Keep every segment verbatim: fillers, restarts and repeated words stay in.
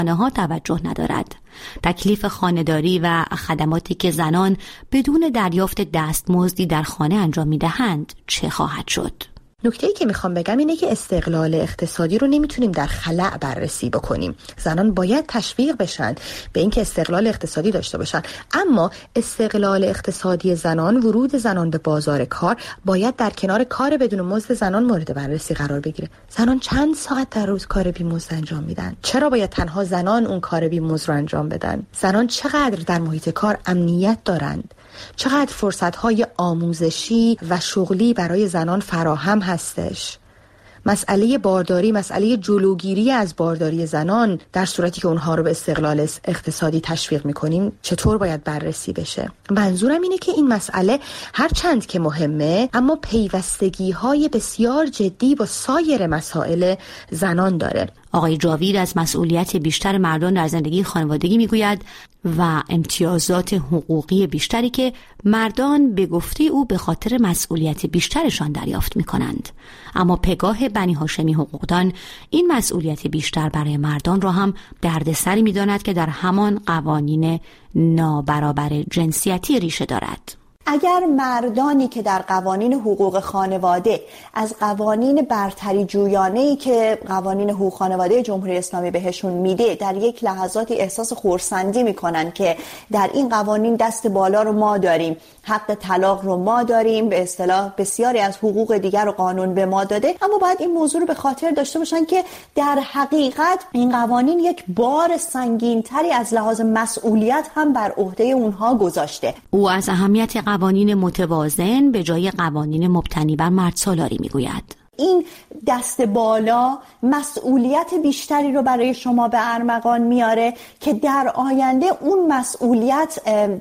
ها توجه ندارد. تکلیف خانه‌داری و خدماتی که زنان بدون دریافت دستمزدی در خانه انجام می‌دهند چه خواهد شد؟ نکته‌ای که میخوام بگم اینه که استقلال اقتصادی رو نمیتونیم در خلأ بررسی بکنیم. زنان باید تشویق بشن به اینکه استقلال اقتصادی داشته باشن، اما استقلال اقتصادی زنان، ورود زنان به بازار کار باید در کنار کار بدون مزد زنان مورد بررسی قرار بگیره. زنان چند ساعت در روز کار بی مزد انجام میدن؟ چرا باید تنها زنان اون کار بی مزد رو انجام بدن؟ زنان چقدر در محیط کار امنیت دارند؟ چقدر فرصت‌های آموزشی و شغلی برای زنان فراهم هستش؟ مسئله بارداری، مسئله جلوگیری از بارداری زنان در صورتی که اونها رو به استقلال اقتصادی تشویق می‌کنیم چطور باید بررسی بشه؟ منظورم اینه که این مسئله هرچند که مهمه اما پیوستگی‌های بسیار جدی با سایر مسائل زنان داره. آقای جاوید از مسئولیت بیشتر مردان در زندگی خانوادگی میگوید و امتیازات حقوقی بیشتری که مردان به گفته او به خاطر مسئولیت بیشترشان دریافت میکنند. اما پگاه بنی هاشمی حقوقدان این مسئولیت بیشتر برای مردان را هم دردسری میداند که در همان قوانین نابرابر جنسیتی ریشه دارد. اگر مردانی که در قوانین حقوق خانواده از قوانین برتری جویانه‌ای که قوانین حقوق خانواده جمهوری اسلامی بهشون میده در یک لحظاتی احساس خرسندی میکنن که در این قوانین دست بالا رو ما داریم، حق طلاق رو ما داریم، به اصطلاح بسیاری از حقوق دیگر رو قانون به ما داده، اما باید این موضوع رو به خاطر داشته باشن که در حقیقت این قوانین یک بار سنگین‌تری از لحاظ مسئولیت هم بر عهده اونها گذاشته. او از اهمیت قوانین متوازن به جای قوانین مبتنی بر مردسالاری میگوید. این دست بالا مسئولیت بیشتری رو برای شما به ارمغان میاره که در آینده اون مسئولیت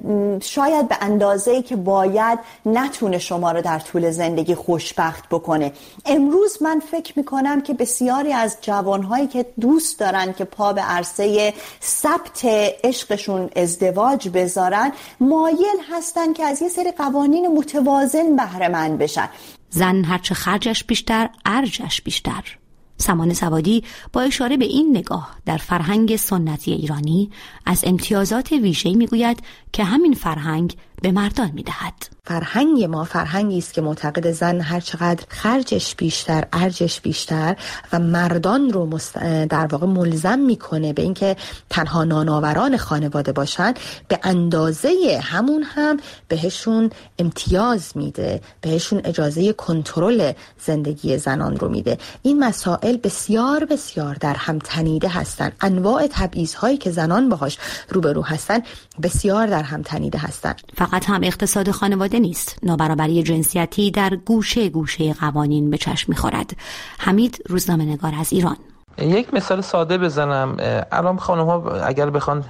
شاید به اندازه‌ای که باید نتونه شما رو در طول زندگی خوشبخت بکنه. امروز من فکر میکنم که بسیاری از جوانهایی که دوست دارن که پا به عرصه ثبت عشقشون ازدواج بذارن مایل هستن که از یه سری قوانین متوازن بهره مند بشن. زن هرچه خرجش بیشتر، ارجش بیشتر. سمان سوادی با اشاره به این نگاه در فرهنگ سنتی ایرانی از امتیازات ویژه‌ای میگوید که همین فرهنگ به مردان میدهد. فرهنگ ما فرهنگی است که معتقد زن هر چقدر خرجش بیشتر، ارجش بیشتر و مردان رو مست... در واقع ملزم میکنه به اینکه تنها نانآوران خانواده باشن، به اندازه همون هم بهشون امتیاز میده، بهشون اجازه کنترل زندگی زنان رو میده. این مسائل بسیار بسیار در هم تنیده هستن. انواع تبعیض‌هایی که زنان باهاش روبرو هستن بسیار در هم تنیده هستن. فقط هم اقتصاد خانواده نیست. نابرابری جنسیتی در گوشه گوشه قوانین به چشم می‌خورد. حمید، روزنامه‌نگار از ایران. یک مثال ساده بزنم. الان خانم‌ها اگر بخوان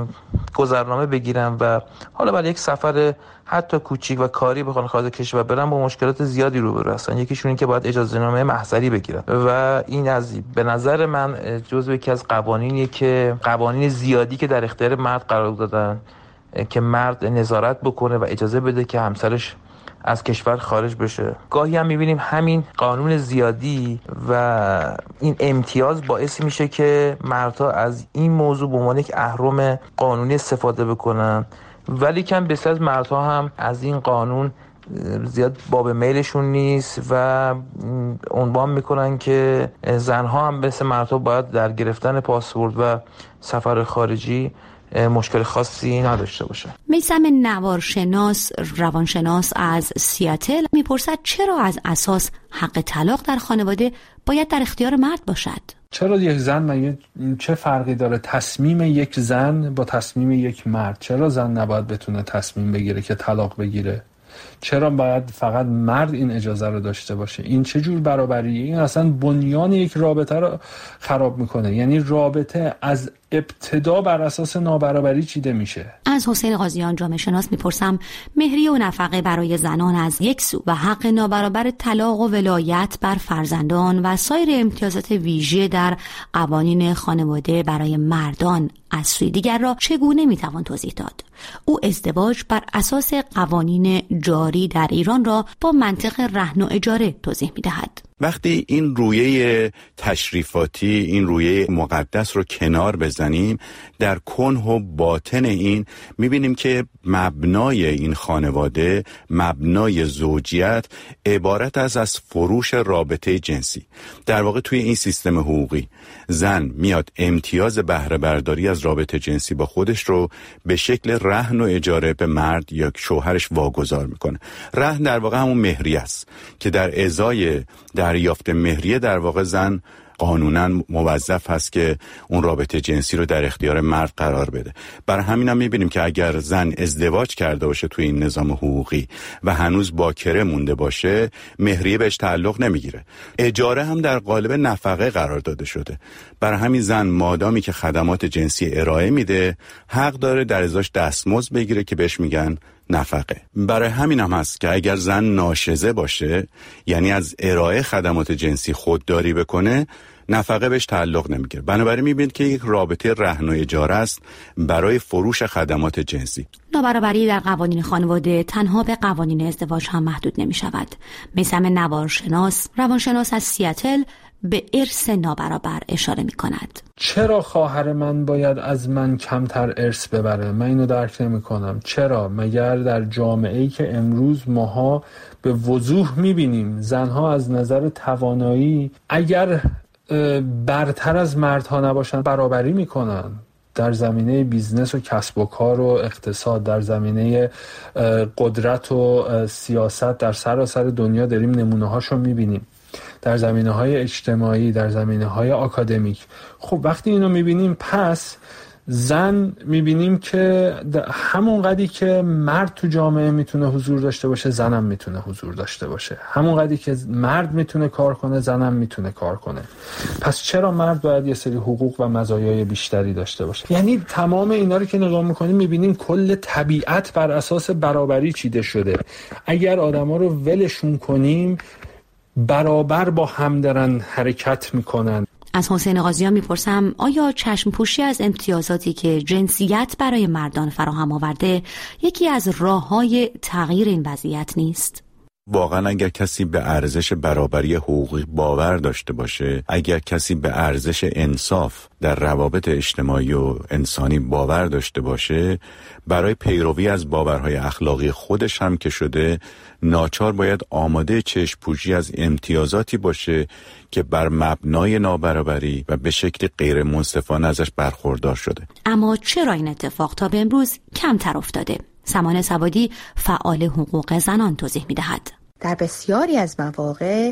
گذرنامه بگیرن و حالا برای یک سفر حتی کوچیک و کاری بخوان خارج کشور برن با مشکلات زیادی روبرو هستن. یکیشون این که باید اجازه نامه محضری بگیرن و این از به نظر من جزو یکی از قوانینیه که قوانین زیادی که در اختیار مرد قرار دادن که مرد نظارت بکنه و اجازه بده که همسرش از کشور خارج بشه. گاهی هم میبینیم همین قانون زیادی و این امتیاز باعث میشه که مردها از این موضوع به عنوان یک اهرم قانونی استفاده بکنن، ولی کم بسیار از مردها هم از این قانون زیاد باب میلشون نیست و عنوان میکنن که زنها هم مثل مردها باید در گرفتن پاسپورت و سفر خارجی مشکل خاصی نداشته باشه. میثم نوارشناس روانشناس از سیاتل میپرسد چرا از اساس حق طلاق در خانواده باید در اختیار مرد باشد؟ چرا یک زن مگه چه فرقی داره تصمیم یک زن با تصمیم یک مرد؟ چرا زن نباید بتونه تصمیم بگیره که طلاق بگیره؟ چرا باید فقط مرد این اجازه رو داشته باشه؟ این چه جور برابریه؟ این اصلا بنیان یک رابطه رو خراب میکنه. یعنی رابطه از ابتدا بر اساس نابرابری چیده میشه. از حسین قاضیان جامعه شناس میپرسم مهریه و نفقه برای زنان از یک سو و حق نابرابر طلاق و ولایت بر فرزندان و سایر امتیازات ویژه در قوانین خانواده برای مردان از سوی دیگر را چگونه میتوان توضیح داد؟ او ازدواج بر اساس قوانین جاری در ایران را با منطق رهن و اجاره توضیح میدهد. وقتی این رویه تشریفاتی، این رویه مقدس رو کنار بزنیم، در کنه و باطن این میبینیم که مبنای این خانواده، مبنای زوجیت عبارت از از فروش رابطه جنسی. در واقع توی این سیستم حقوقی زن میاد امتیاز بهره برداری از رابطه جنسی با خودش رو به شکل رهن و اجاره به مرد یا شوهرش واگذار میکنه. رهن در واقع همون مهریه است که در ازای دریافت مهریه در واقع زن قانونا موظف هست که اون رابطه جنسی رو در اختیار مرد قرار بده. برای همین هم میبینیم که اگر زن ازدواج کرده باشه توی این نظام حقوقی و هنوز باکره مونده باشه، مهریه بهش تعلق نمیگیره. اجاره هم در قالب نفقه قرار داده شده. برای همین زن مادامی که خدمات جنسی ارائه میده، حق داره در ازاش دستمزد بگیره که بهش میگن نفقه. برای همین هم هست که اگر زن ناشزه باشه، یعنی از ارائه خدمات جنسی خودداری بکنه، نفقه بهش تعلق نمیگیره. بنابراین میبینید که یک رابطه رهن و اجاره است برای فروش خدمات جنسی. نابرابری در قوانین خانواده تنها به قوانین ازدواج هم محدود نمی شود. میثم نوارشناس، روانشناس از سیاتل، به ارث نابرابر اشاره می کند. چرا خواهر من باید از من کمتر ارث ببره؟ من اینو درک نمی کنم. چرا؟ مگر در جامعه‌ای که امروز ماها به وضوح می بینیم زنها از نظر توانایی اگر برتر از مردها نباشن برابری می کنن. در زمینه بیزنس و کسب و کار و اقتصاد، در زمینه قدرت و سیاست در سراسر دنیا داریم نمونه هاشو می بینیم. در زمینه‌های اجتماعی، در زمینه‌های آکادمیک. خب وقتی اینو می‌بینیم، پس زن می‌بینیم که همون قدری که مرد تو جامعه میتونه حضور داشته باشه، زنم میتونه حضور داشته باشه. همون قدری که مرد میتونه کار کنه، زنم میتونه کار کنه. پس چرا مرد باید یه سری حقوق و مزایای بیشتری داشته باشه؟ یعنی تمام اینا رو که نگاه می‌کنیم می‌بینیم کل طبیعت بر اساس برابری چیده شده. اگر آدما رو ولشون کنیم، برابر با هم دارن حرکت میکنن. از حسین قاضیان میپرسم آیا چشم پوشی از امتیازاتی که جنسیت برای مردان فراهم آورده یکی از راه‌های تغییر این وضعیت نیست؟ واقعا اگر کسی به ارزش برابری حقوقی باور داشته باشه، اگر کسی به ارزش انصاف در روابط اجتماعی و انسانی باور داشته باشه، برای پیروی از باورهای اخلاقی خودش هم که شده، ناچار باید آماده چشم پوشی از امتیازاتی باشه که بر مبنای نابرابری و به شکل غیر منصفانه ازش برخوردار شده. اما چرا این اتفاق تا به امروز کمتر افتاده؟ سمان سوادی، فعال حقوق زنان، توضیح می‌دهد. در بسیاری از مواقع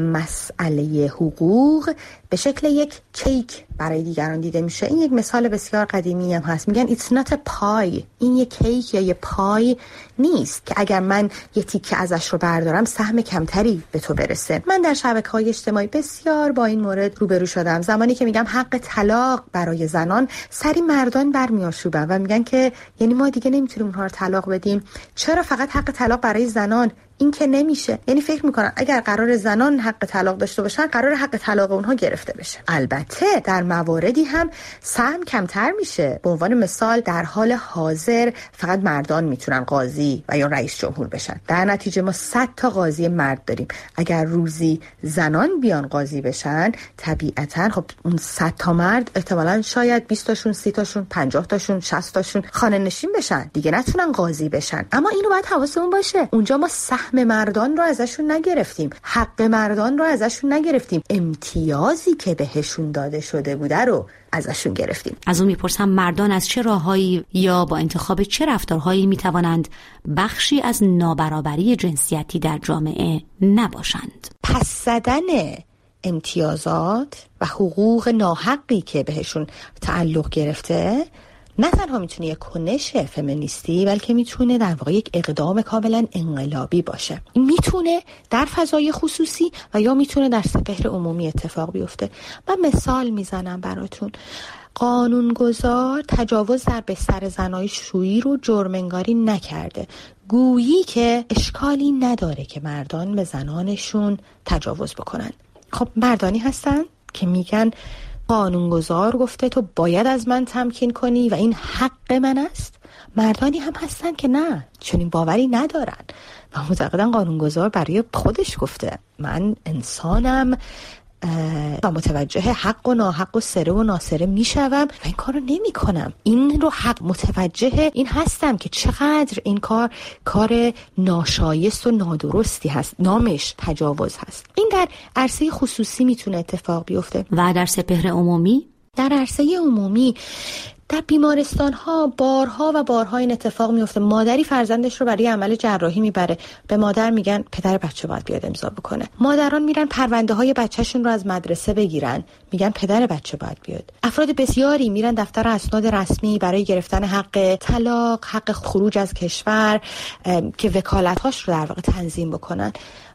مسئله حقوق به شکل یک کیک برای دیگران دیده میشه. این یک مثال بسیار قدیمی هم هست. میگن it's not a pie. این یک کیک یا یک پای نیست که اگر من یه تیکه ازش رو بردارم سهم کمتری به تو برسه. من در شبکه‌های اجتماعی بسیار با این مورد روبرو شدم. زمانی که میگم حق طلاق برای زنان، سری مردان برمی‌آشوبن و میگن که یعنی ما دیگه نمیتونیم اونها رو طلاق بدیم. چرا فقط حق طلاق برای زنان؟ این که نمیشه. یعنی فکر میکنن اگر قرار زنان حق طلاق داشته باشن، قرار حق طلاق اونها گرفته بشه. البته در مواردی هم سهم کمتر میشه. به عنوان مثال در حال حاضر فقط مردان میتونن قاضی و یا رئیس جمهور بشن. در نتیجه ما صد تا قاضی مرد داریم. اگر روزی زنان بیان قاضی بشن، طبیعتاً خب اون صد تا مرد احتمالاً شاید بیست تاشون، سی تاشون، پنجاه تاشون، شصت تاشون خانه نشین بشن. دیگه نتونن قاضی بشن. اما اینو باید حواسمون باشه. اونجا ما سهم مردان رو ازشون نگرفتیم، حق مردان رو ازشون نگرفتیم، امتیازی که بهشون داده شده بوده رو ازشون گرفتیم. از اون میپرسم مردان از چه راههایی یا با انتخاب چه رفتارهایی میتوانند بخشی از نابرابری جنسیتی در جامعه نباشند؟ پس زدن امتیازات و حقوق ناحقی که بهشون تعلق گرفته نه تنها میتونه یک کنش فمینیستی، بلکه میتونه در واقع یک اقدام کاملا انقلابی باشه. این میتونه در فضای خصوصی و یا میتونه در سپهر عمومی اتفاق بیفته. من مثال میزنم براتون. قانونگذار تجاوز در بستر زنای شویی رو جرم‌انگاری نکرده، گویی که اشکالی نداره که مردان به زنانشون تجاوز بکنن. خب مردانی هستن که میگن قانونگذار گفته تو باید از من تمکین کنی و این حق من است، مردانی هم هستن که نه، چنین باوری ندارن و معتقدن قانونگذار برای خودش گفته من انسانم و متوجه حق و ناحق و سره و ناسره میشوم و این کار رو نمی کنم. این رو حق متوجه این هستم که چقدر این کار کار ناشایست و نادرستی هست، نامش تجاوز هست. این در عرصه خصوصی میتونه اتفاق بیفته و در سپهر عمومی، در عرصه عمومی در بیمارستان ها بارها و بارها این اتفاق میفته. مادری فرزندش رو برای عمل جراحی میبره، به مادر میگن پدر بچه باید بیاد امضا بکنه. مادران میرن پرونده های بچهشون رو از مدرسه بگیرن، میگن پدر بچه باید بیاد. افراد بسیاری میرن دفتر اسناد رسمی برای گرفتن حق طلاق، حق خروج از کشور که وکالت‌هاش رو در واقع تنظیم بکنن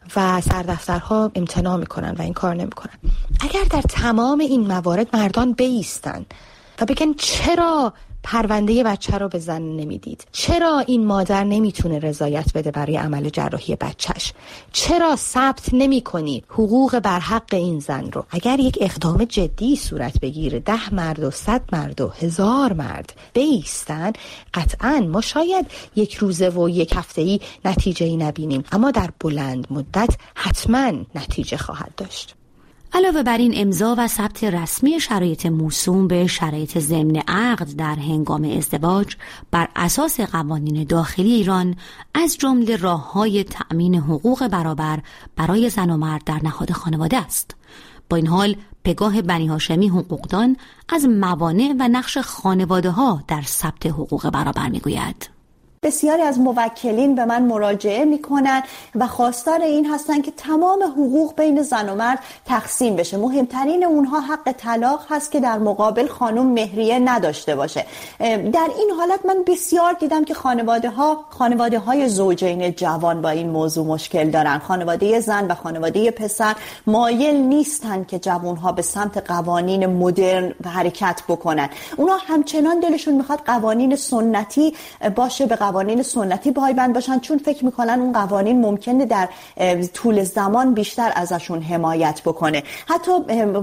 و سردفترها امتناع میکنن و این کار نمیکنن. اگر در تمام این موارد مردان بایستن و بگن چرا پرونده بچه رو به زن نمیدید؟ چرا این مادر نمیتونه رضایت بده برای عمل جراحی بچهش؟ چرا ثبت نمی کنی حقوق برحق این زن رو؟ اگر یک اقدام جدی صورت بگیره، ده مرد و صد مرد و هزار مرد بایستن، قطعاً ما شاید یک روزه و یک هفته‌ای نتیجه‌ای نبینیم، اما در بلند مدت حتماً نتیجه خواهد داشت. علاوه بر این امضا و ثبت رسمی شرایط موسوم به شرایط ضمن عقد در هنگام ازدواج بر اساس قوانین داخلی ایران از جمله راه‌های تأمین حقوق برابر برای زن و مرد در نهاد خانواده است. با این حال پگاه بنی هاشمی حقوقدان از موانع و نقش خانواده‌ها در ثبت حقوق برابر می‌گوید. بسیاری از موکلین به من مراجعه میکنن و خواستار این هستن که تمام حقوق بین زن و مرد تقسیم بشه. مهمترین اونها حق طلاق هست که در مقابل خانم مهریه نداشته باشه. در این حالت من بسیار دیدم که خانواده ها خانواده های زوجین جوان با این موضوع مشکل دارن. خانواده زن و خانواده پسر مایل نیستن که جوان ها به سمت قوانین مدرن حرکت بکنن. اونا همچنان دلشون میخواد قوانین سنتی باشه، به قوانین سنتی پایبند باشن، چون فکر میکنن اون قوانین ممکنه در طول زمان بیشتر ازشون حمایت بکنه. حتی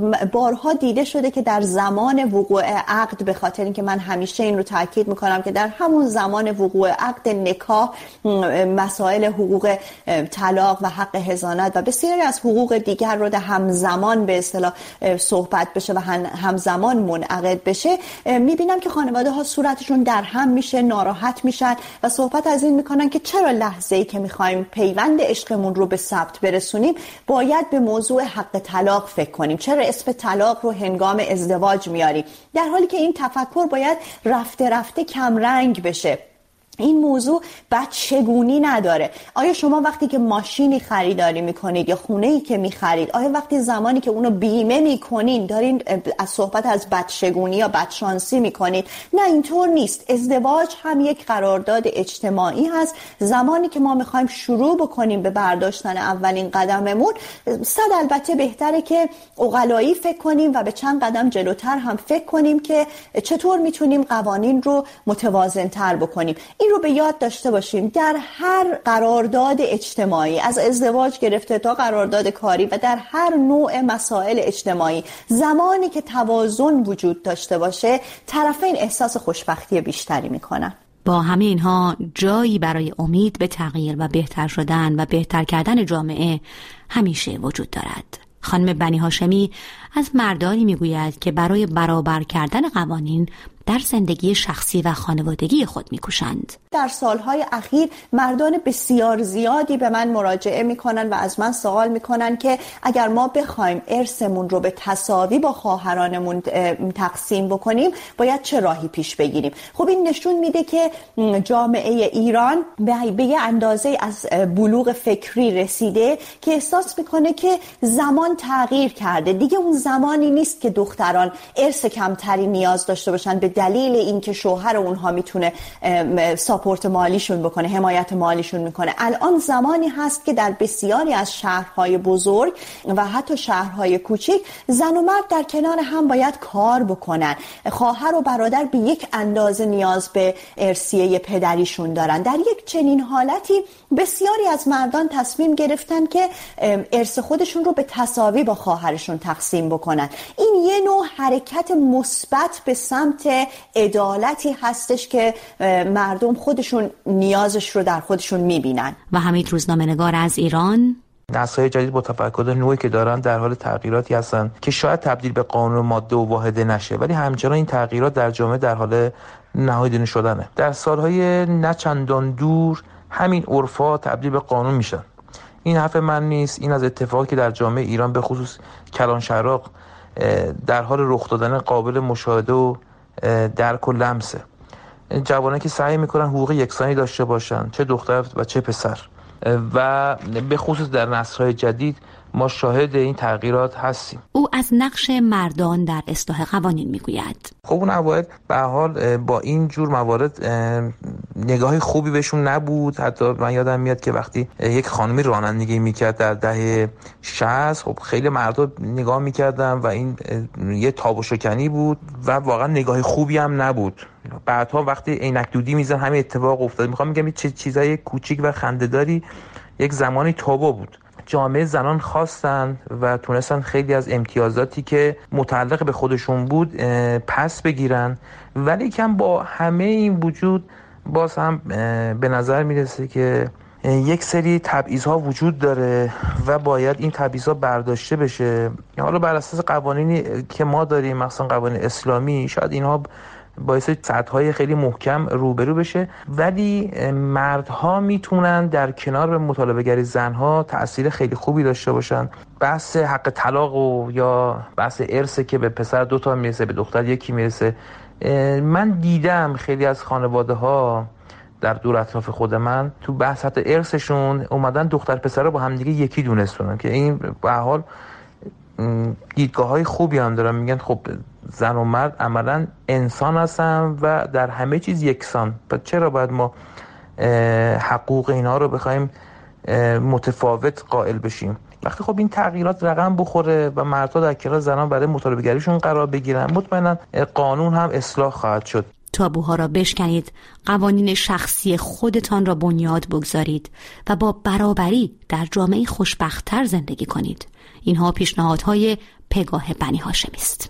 بارها دیده شده که در زمان وقوع عقد، به خاطر اینکه من همیشه این رو تاکید میکنم که در همون زمان وقوع عقد نکاح مسائل حقوق طلاق و حق حضانت و بسیاری از حقوق دیگر رو در همزمان به اصطلاح صحبت بشه و همزمان منعقد بشه، میبینم که خانواده ها صورتشون در هم میشه، ناراحت میشن و صحبت از این میکنن که چرا لحظه‌ای که میخوایم پیوند عشقمون رو به ثبت برسونیم باید به موضوع حق طلاق فکر کنیم، چرا اسم طلاق رو هنگام ازدواج میاریم، در حالی که این تفکر باید رفته رفته کم رنگ بشه. این موضوع بچگونی نداره. آیا شما وقتی که ماشینی خریداری میکنید یا خونه‌ای که میخرید، آیا وقتی زمانی که اونو بیمه میکنین دارین از صحبت از بچگونی یا بچشانسی میکنید؟ نه، اینطور نیست. ازدواج هم یک قرارداد اجتماعی هست. زمانی که ما میخوایم شروع بکنیم به برداشتن اولین قدممون، صد البته بهتره که عقلایی فکر کنیم و به چند قدم جلوتر هم فکر کنیم که چطور میتونیم قوانین رو متوازن‌تر بکنیم. این رو به یاد داشته باشیم. در هر قرارداد اجتماعی، از ازدواج گرفته تا قرارداد کاری و در هر نوع مسائل اجتماعی، زمانی که توازن وجود داشته باشه، طرفین احساس خوشبختی بیشتری میکنن. با همه اینها جایی برای امید به تغییر و بهتر شدن و بهتر کردن جامعه همیشه وجود دارد. خانم بنی هاشمی از مردانی میگوید که برای برابر کردن قوانین در زندگی شخصی و خانوادگی خود میکوشند. در سالهای اخیر مردان بسیار زیادی به من مراجعه میکنن و از من سوال میکنن که اگر ما بخوایم ارثمون رو به تساوی با خواهرانمون تقسیم بکنیم باید چه راهی پیش بگیریم. خب این نشون میده که جامعه ایران به یه اندازه از بلوغ فکری رسیده که احساس میکنه که زمان تغییر کرده. دیگه اون زمانی نیست که دختران ارث کمتری نیاز داشته باشن به دلیل اینکه شوهر اونها میتونه ساپورت مالیشون بکنه، حمایت مالیشون میکنه. الان زمانی هست که در بسیاری از شهرهای بزرگ و حتی شهرهای کوچیک زن و مرد در کنار هم باید کار بکنن. خواهر و برادر به یک اندازه نیاز به ارثیه پدریشون دارن. در یک چنین حالتی بسیاری از مردان تصمیم گرفتن که ارث خودشون رو به تساوی با خواهرشون تقسیم بکنن. این یه نوع حرکت مثبت به سمت عدالتی هستش که مردم خودشون نیازش رو در خودشون میبینن. و حمید روزنامه‌نگار از ایران: نسل‌های جدید با تفکر نوعی که دارن در حال تغییراتی هستن که شاید تبدیل به قانون ماده و واحده نشه، ولی همچنان این تغییرات در جامعه در حال نهادینه شدنه. در سالهای نه چندان دور همین عرفا تبدیل به قانون میشن. این حرف من نیست، این از اتفاقی که در جامعه ایران به خصوص کلانشهرها در حال رخ دادن قابل مشاهده و درک و لمسه. جوانان که سعی میکنن حقوق یکسانی داشته باشن، چه دختر و چه پسر، و به خصوص در نسل‌های جدید ما شاهد این تغییرات هستیم. او از نقش مردان در اصلاح قوانین میگوید. خب اون اوایل به هر حال با این جور موارد نگاهی خوبی بهشون نبود. حتی من یادم میاد که وقتی یک خانمی رانندگی میکرد در دهه شصت، خب خیلی مردم نگاه میکردن و این یه تاب و شکنی بود و واقعا نگاهی خوبی هم نبود. بعدها وقتی عینک دودی میزن همین اتفاق افتاد. میخوام میگم چه چیزای کوچیک و خنده‌داری یک زمانی تابو بود. جامعه زنان خواستن و تونستن خیلی از امتیازاتی که متعلق به خودشون بود پس بگیرن، ولی کم با همه این وجود باز هم به نظر میرسه که یک سری تبعیض‌ها وجود داره و باید این تبعیض‌ها برداشته بشه. حالا بر اساس قوانینی که ما داریم، مثلا قوانین اسلامی، شاید اینها باعث سطح‌های خیلی محکم روبرو بشه، ولی مردها میتونن در کنار به مطالبه گری زنها تأثیر خیلی خوبی داشته باشن. بحث حق طلاق و یا بحث ارث که به پسر دوتا میرسه به دختر یکی میرسه، من دیدم خیلی از خانواده‌ها در دور اطراف خود من تو بحث حتی ارثشون اومدن دختر پسر رو با همدیگه یکی دونستونن که این به هر حال دیدگاه‌های خوبی هم دارن. میگن خب زن و مرد عملاً انسان هستن و در همه چیز یکسان، پس چرا باید ما حقوق اینا رو بخوایم متفاوت قائل بشیم؟ وقتی خب این تغییرات رقم بخوره و مردها در کنار زنان برای مطالبه گریشون قرار بگیرن، مطمئنا قانون هم اصلاح خواهد شد. تابوها را بشکنید، قوانین شخصی خودتان را بنیاد بگذارید و با برابری در جامعه خوشبخت‌تر زندگی کنید. اینها پیشنهادهای پگاه بنی هاشمی است.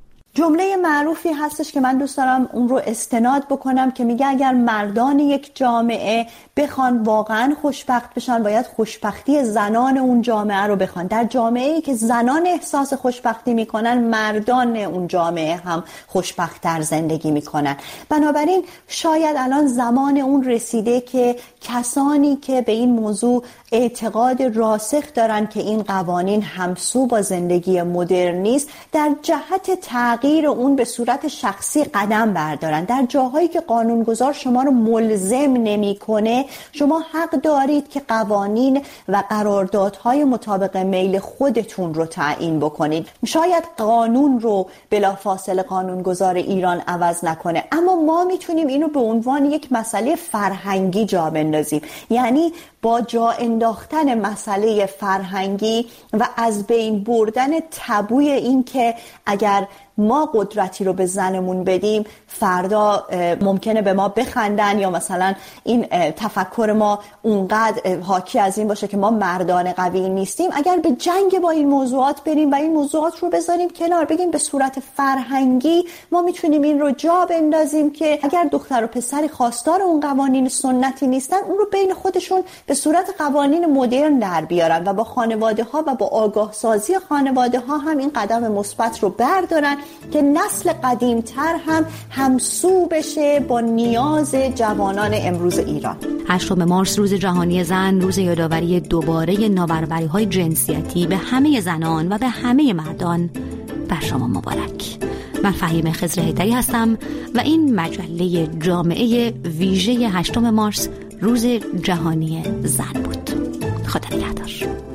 جمله معروفی هستش که من دوست دارم اون رو استناد بکنم که میگه اگر مردان یک جامعه بخوان واقعا خوشبخت بشن، باید خوشبختی زنان اون جامعه رو بخوان. در جامعه‌ای که زنان احساس خوشبختی میکنن، مردان اون جامعه هم خوشبخت‌تر زندگی میکنن. بنابراین شاید الان زمان اون رسیده که کسانی که به این موضوع اعتقاد راسخ دارن که این قوانین همسو با زندگی مدرن نیست، در جهت تغییر اون به صورت شخصی قدم بردارن. در جاهایی که قانونگذار شما رو ملزم نمی‌کنه، شما حق دارید که قوانین و قراردادهای مطابق میل خودتون رو تعیین بکنید. شاید قانون رو بلافاصله قانونگذار ایران عوض نکنه، اما ما میتونیم اینو به عنوان یک مسئله فرهنگی جا بندازیم. یعنی با جا انداختن مسئله فرهنگی و از بین بردن تابوی این که اگر ما قدرتی رو به زنمون بدیم فردا ممکنه به ما بخندن، یا مثلا این تفکر ما اونقدر حاکی از این باشه که ما مردان قوی نیستیم. اگر به جنگ با این موضوعات بریم و این موضوعات رو بذاریم کنار، بگیم به صورت فرهنگی ما میتونیم این رو جا بندازیم که اگر دختر و پسری خواستار اون قوانین سنتی نیستن، اون رو بین خودشون به صورت قوانین مدرن در بیارن و با خانواده ها و با آگاه سازی خانواده ها هم این قدم مثبت رو بردارن که نسل قدیمتر هم همسو بشه با نیاز جوانان امروز ایران. هشتم مارس روز جهانی زن، روز یادآوری دوباره نابرابری‌های جنسیتی به همه زنان و به همه مردان بر شما مبارک. من فهیم خضر حیدری هستم و این مجله جامعه ویژه هشتم مارس روز جهانی زن بود. خدا نگهدار.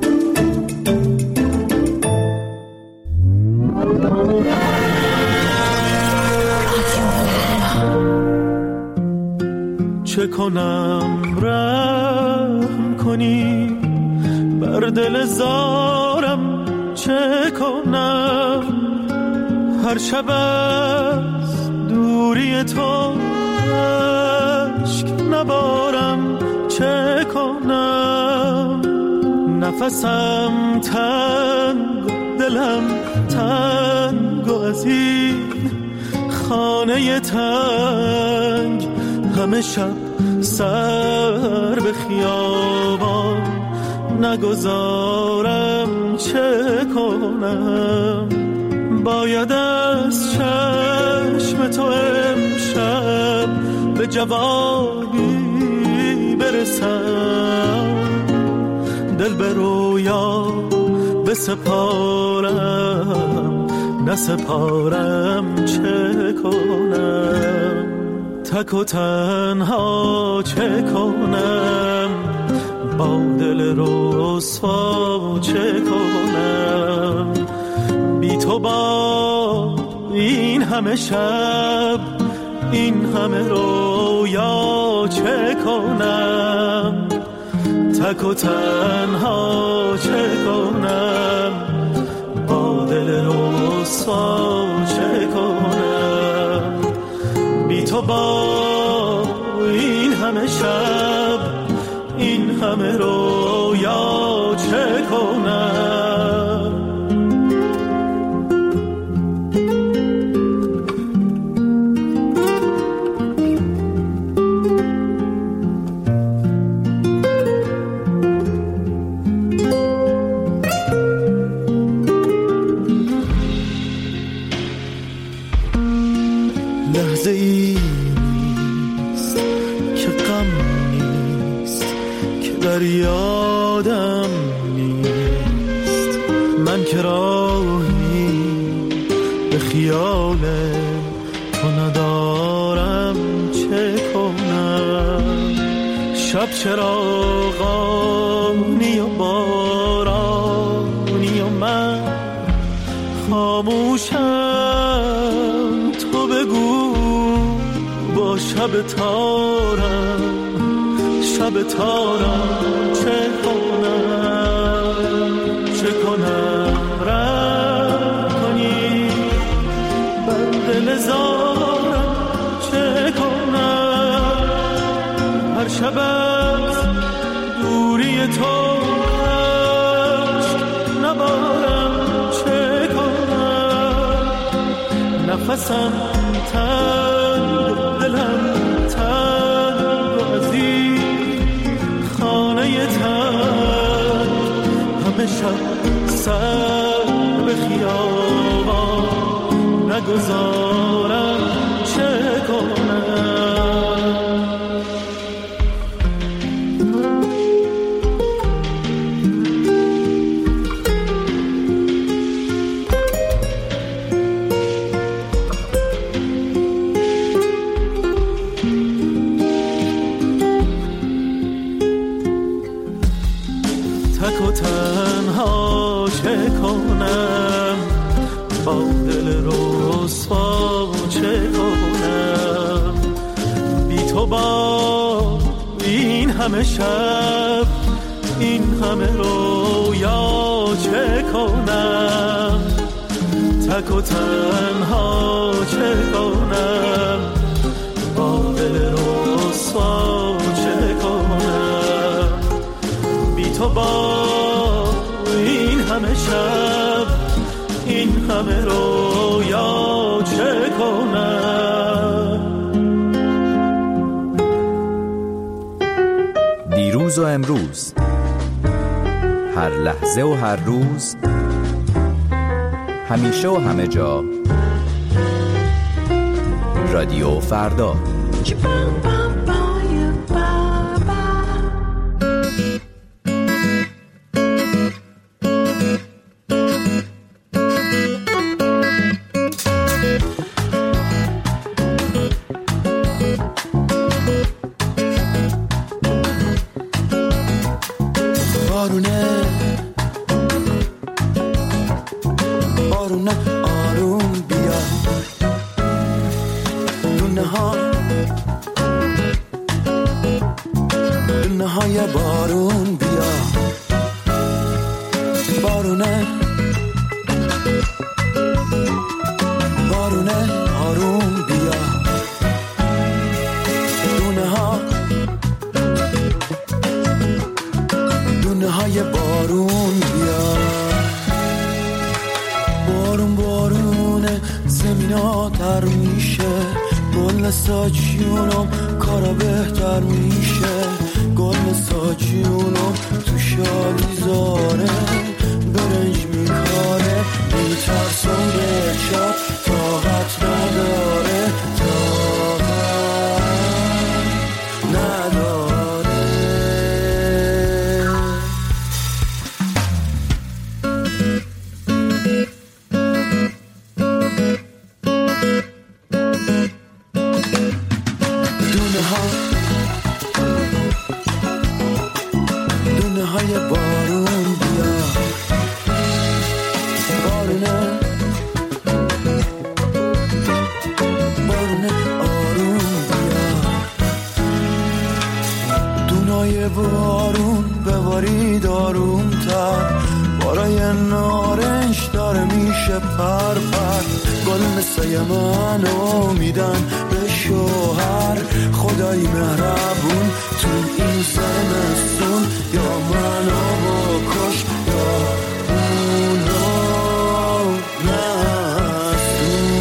چه کنم رحم کنی بر دل زارم، چه کنم هر شب از دوری تو اشک نبارم، چه کنم نفسم تنگ دلم تنگ و از این خانه تنگ، همه شب سر به خیابان نگذارم چه کنم. باید از چشم تو امشب به جوابی برسم، دل به رویا بسپارم نسپارم چه کنم. تک و تنها چه کنم، با دل رسوا چه کنم. بی تو با این همه شب این همه رویا چه کنم. تک و تنها چه کنم، با دل رسوا چه کنم. بی تو با این همه شب این همه رویا چه کنم. لحظه ای نیست که غم نیست که در یادم نیست. من که راهی به خیال تو ندارم چه کنم. شب چراغانی و بارانی و من خاموشم. تو بگو با شب تارم شب تارم چه کنم. چه کنم رحم کنی بر دل زارم چه کنم. هر شب از دوری تو نبارم چه کنم. نفسم تنگ دلم تنگ و از این خانه تنگ همه شب سر به خیابان نگذارم چه کنم. تک و تنها چه کنم، با دل رسوا چه کنم. بی تو با این همه شب این همه رویا چه کنم. تک و تنها چه کنم، با دل رسوا چه کنم. بی تو با این همه شب این همه رویا چه کنم. دیروز و امروز، هر لحظه و هر روز، همیشه و همه جا، رادیو فردا. زمینا تر میشه، ساجیونم کارا بهتر میشه، گل ساجیونم تو شالی زاره برنج میکاره، میترسم به چپ طاقت نداره، طاقت نداره. دونه ها دونه های بارون بیا، بارونه بارونه آروم بیا، دونای بارون ببارید آروم تر، بارای نارنج داره میشه پر پر، گل مثل منو میدن به شوهر، خدای مهربون تو این زمستون، یا منو بکش یا اونو مستون.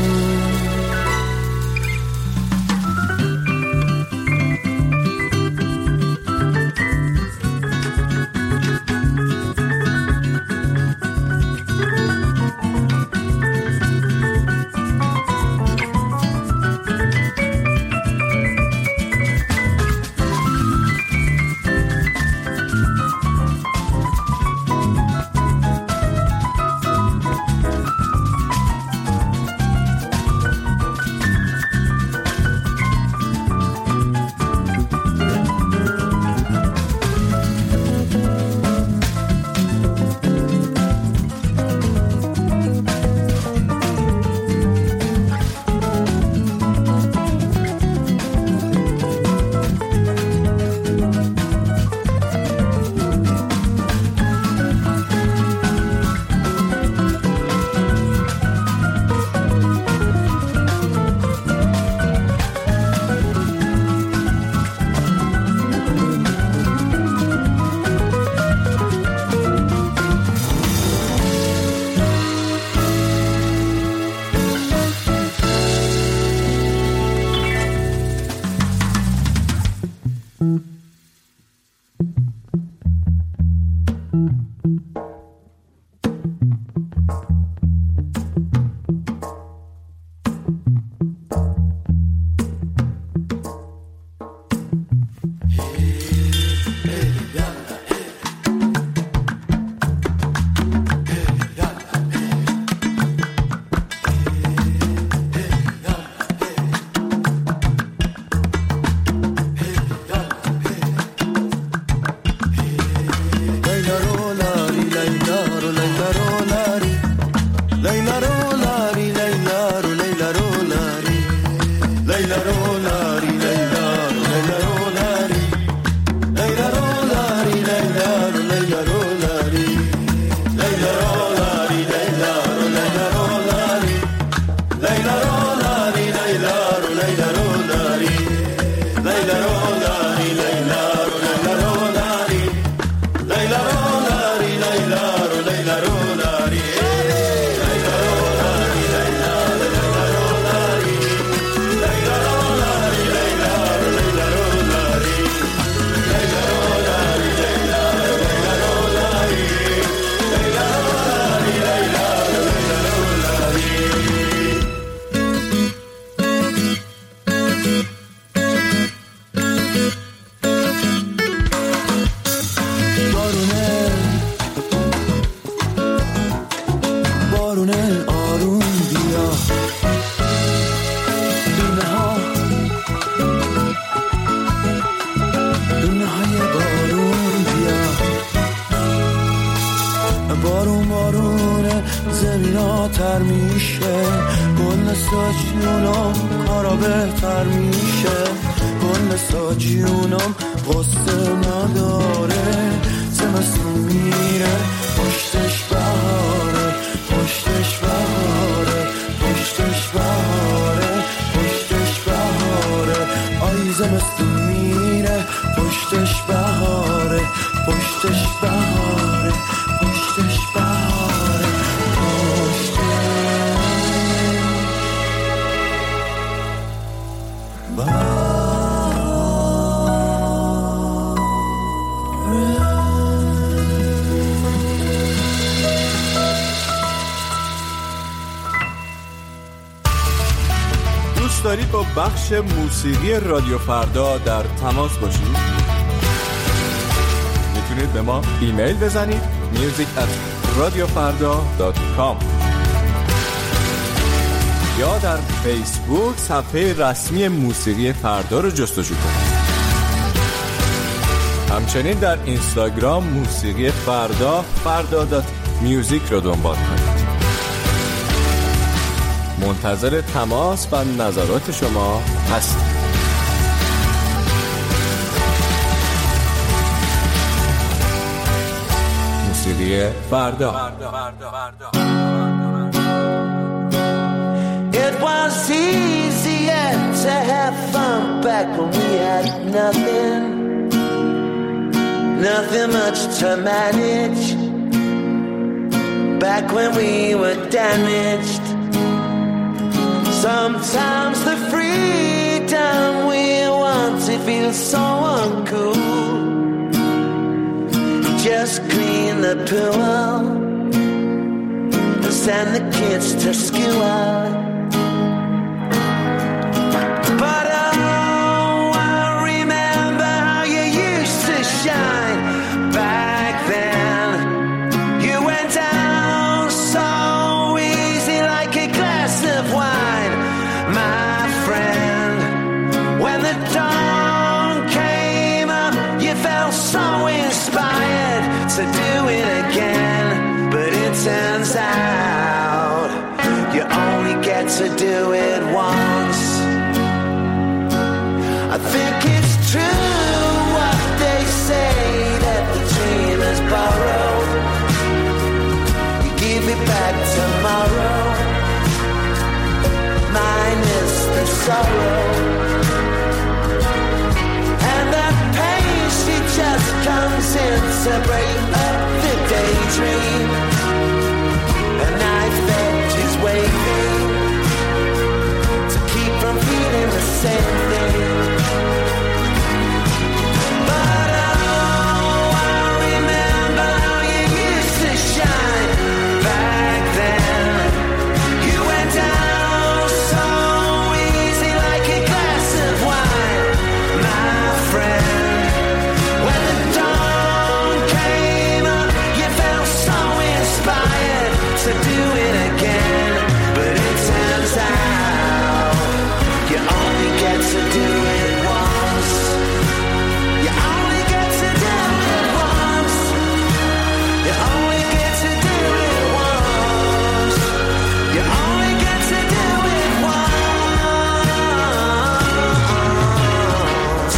بهتر میشه، گل ساجونم کارا بهتر میشه، گل ساجونم غصه نداره، زمستون میره پشتش بهاره، پشتش بهاره، پشتش بهاره، پشتش بهاره، آی زمستون میره پشتش بهاره، پشتش بهاره، پشتش بهاره، پشتش. دوست دارید با بخش موسیقی رادیو فردا در تماس باشید؟ میتونید به ما ایمیل بزنید میوزیک ات رادیو فردا دات کام یا در فیسبوک صفحه رسمی موسیقی فردا رو جستجو کنید. همچنین در اینستاگرام موسیقی فردا فردا دات میوزیک رو دنبال کنید. منتظر تماس و نظرات شما هستیم. موسیقی فردا. It was easier to have fun back when we had nothing, nothing much to manage. Back when we were damaged. Sometimes the freedom we want to feel so uncool. Just clean the pool and send the kids to school. But oh, I remember how you used to shine back then. You went down so easy like a glass of wine, my friend. When the dawn came up, you felt so inspired to do it again. But it turns out you only get to do it once. I think it's true what they say, that the dream is borrowed. You give it back tomorrow, minus the sorrow. And that pain, she just comes in to break up the daydream. A knife edge is waving to keep from feeling the same thing. But oh, I remember how you used to shine back then. You went down so easy like a glass of wine, my friend. When the dawn came up, you felt so inspired to do it again. But it turns out you only get to do it once. You only get to do it once. You only get to do it once. You only get to do it once.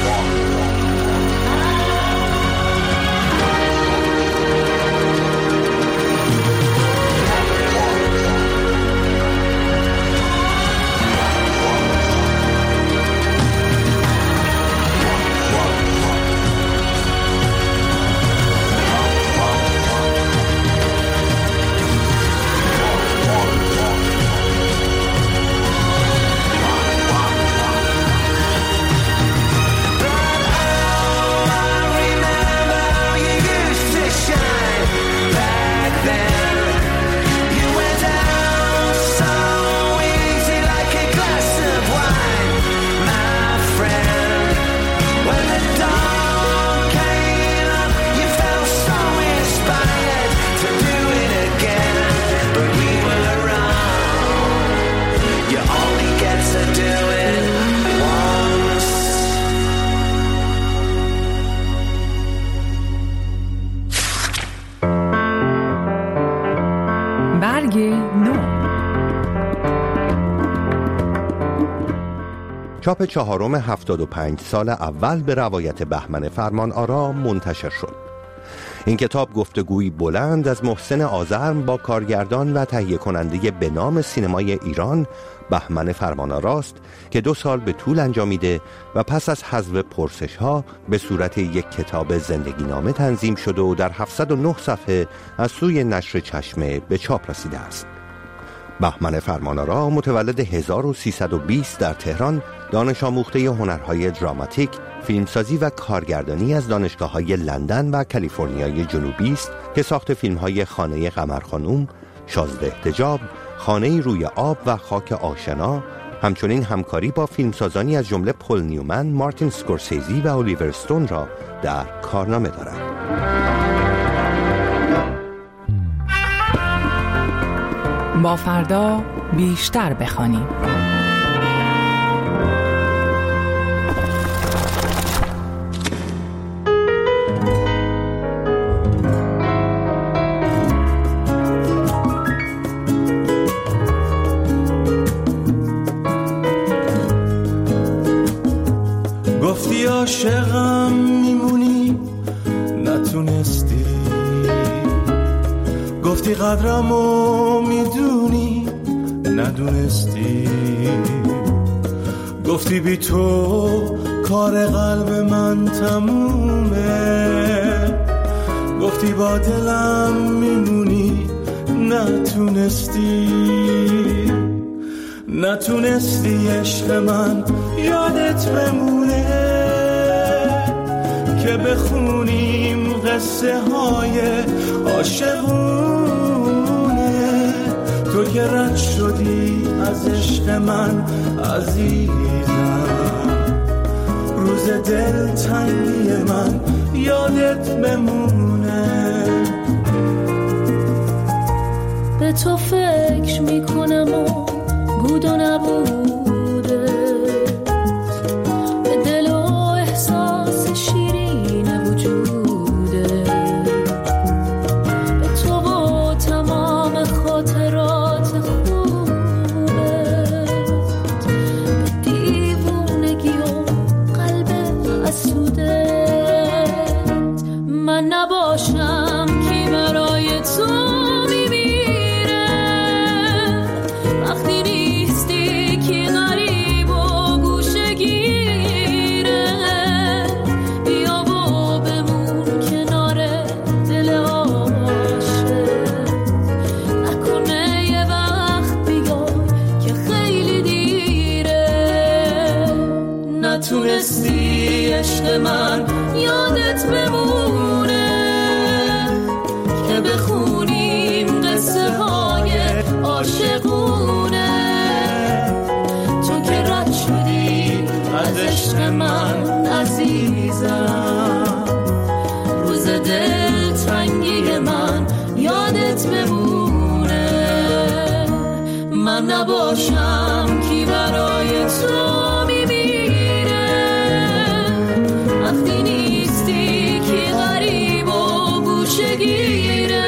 برگ نو. چاپ چهارم هفتاد و پنج سال اول به روایت بهمن فرمانآرا منتشر شد. این کتاب گفتگویی بلند از محسن آذرم با کارگردان و تهیه کننده به نام سینمای ایران بهمن فرمانآراست که دو سال به طول انجامیده و پس از حذف پرسش ها به صورت یک کتاب زندگی نامه تنظیم شده و در هفتصد و نه صفحه از سوی نشر چشمه به چاپ رسیده است. بهمن فرمانآرا متولد هزار و سیصد و بیست در تهران دانش آموخته هنرهای دراماتیک، فیلمسازی و کارگردانی از دانشگاه‌های لندن و کالیفرنیای جنوبی است که ساخت فیلم‌های خانه قمرخانوم، شازده احتجاب، خانه روی آب و خاک آشنا، همچنین همکاری با فیلمسازانی از جمله پل نیومن، مارتین سکورسیزی و الیور استون را در کارنامه دارد. با فردا بیشتر بخوانیم. گفتی عاشقم میمونی نتونستی، گفتی قدرمو میدونی ندونستی، گفتی بی تو کار قلب من تمومه، گفتی با دلم میمونی نتونستی، نتونستی عشق من یادت بمونه که بخونیم قصه های عاشقونه. تو که رد شدی از عشق من عزیزم، روز دل تنگی من یادت بمونه. به تو فکر میکنم و بود و نبوده، به دل و احساس شیرین وجوده، به تو و تمام خاطرات خوبه، به دیوونگی و قلب اسوده. من نباشم کی برای تو نتونستی عشق من یادت بمونه که بخونیم قصه های عاشقونه. تو که رد شدی از عشق من عزیزم، روز دل تنگی من یادت بمونه. من نباشم کی برای تو وقتی نیستی که غریب و گوشگیره،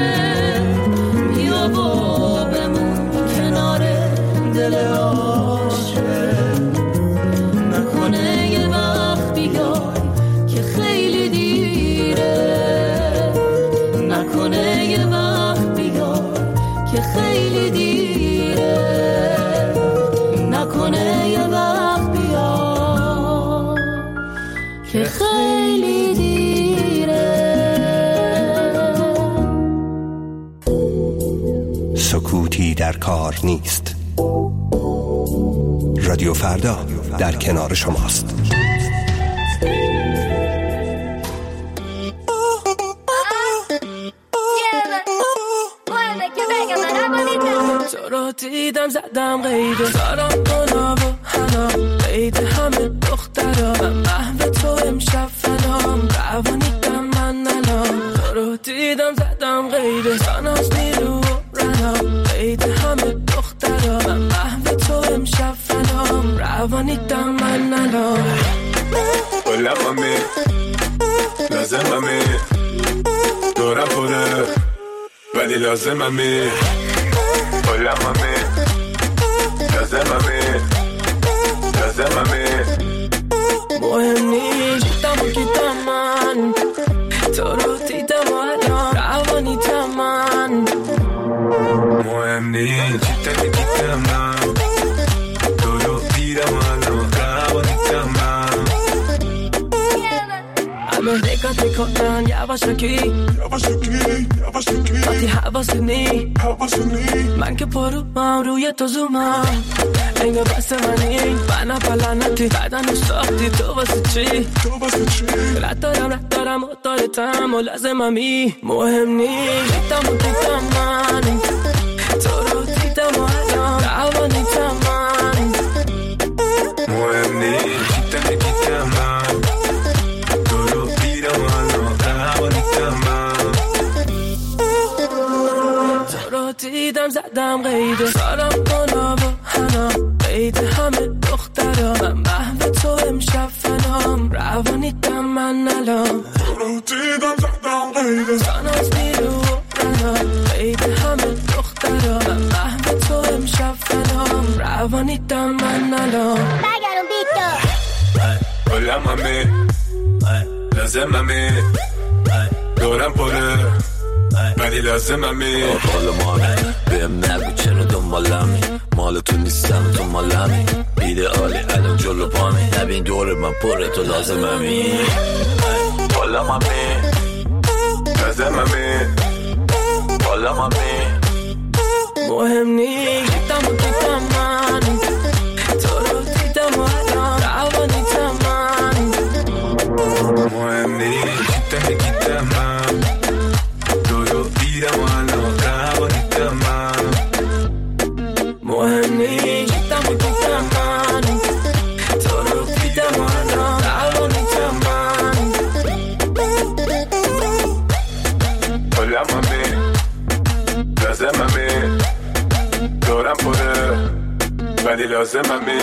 بیا با بمون کنار دل عاشق، نکنه یه وقت بیای که خیلی دیره، نکنه یه وقت بیای که خیلی دیره، نکنه یه وقت بیای که خیلی دیره. سکوتی در کار نیست. رادیو فردا در کنار شماست. تو رو دیدم زدم قیده سارم گناه و حنا قیده همه دخترها، من محو تو امشب فنام روانیدم من ننام. تو رو دیدم زدم قیده ساناز نیرو رنا قیده همه دخترها، من محو تو امشب فنام روانیدم من ننام. قلقمه لازممه دورم پره ولی لازممه، قلقمه لازممه لازممه. مهم نیست دیدم و گیدم من، تو رو دیدم و الان روانیدم من. مهم نیست دیدم و گیدم من، تو رو دیدم و الان روانیدم من. همه نگات میکنن یواشکی وقتی حواسنی من که پروم روی تو زومم انگار بست منی من پلنتی بدن ساختی تو واسه چی رد دارم رد دارم و دارتم و لازممی مهم نی دیدم و دیدم من تو رو دیدم و الان روانیتم من مهم نی دیدم دیدم من تو رو دیدم و الان روانیتم من تو رو دیدم زدم قیده سارم کنا و حنا قید همه دخترا من محو تو امشب فنام روانیتم من الان تو رو دیدم زدم قیده ساناز نیرو رنا قید همه دخترا من محو تو امشب فنام روانیتم من الان بگرم بیتو کلممه لازممه دورم پره ولی لازممه حال مانه بهم نگو چرا دنبالمی مال تو نیستم تو مالمی ایدئالی الان جلو پامی نبین دور من پره تو لازممی کلممه لازممه کلممه مهم نیست دیدم و دیدم من تو رو دیدم و الان روانیتم من مهم نیست دیدم دیدم من تو رو دیدم و الان روانیتم من مهم نیست دیدم و دیدم من تو رو دیدم و الان روانیتم من کلممه لازممه دورم پره ولی لازممه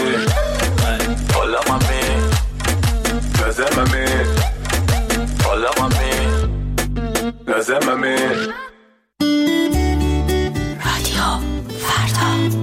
کلممه لازممه کلممه لازممه رادیو فردا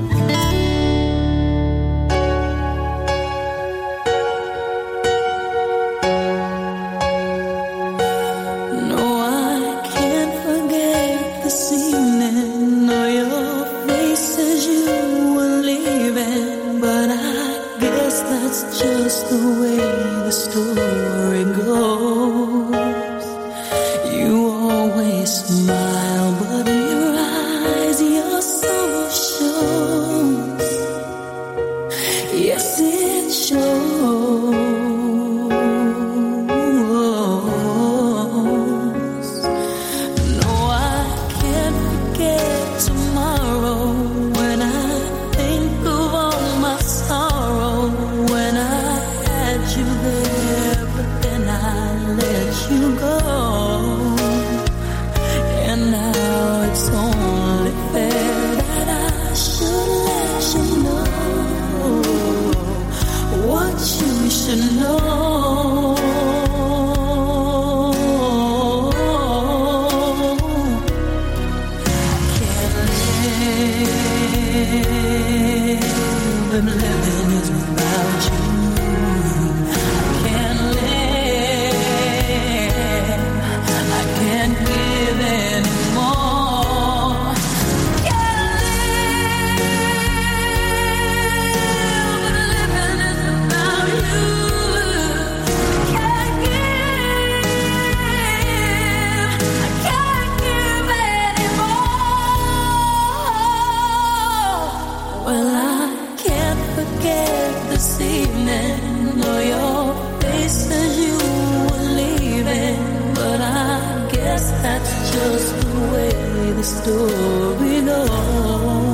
Just the way the story goes. You always smile, but in your eyes your soul shows. Yes, it shows. No, I can't forget tomorrow when I think of all my sorrow. When I had you there, but then I let you go. And now it's only fair that I should let you know what you should know. I can't live, and living is without you. That's just the way the story goes.